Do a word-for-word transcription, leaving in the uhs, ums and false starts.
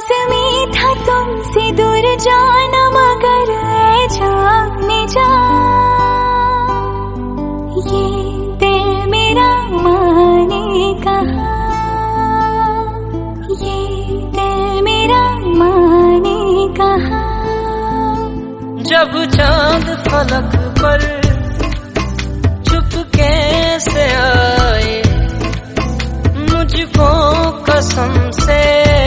लाज़मी था तुमसे दूर जाना, मगर ऐ जाने जा, ये दिल मेरा माने कहाँ, ये दिल मेरा माने कहाँ। जब चांद फलक पर चुपके से आए, मुझको कसम से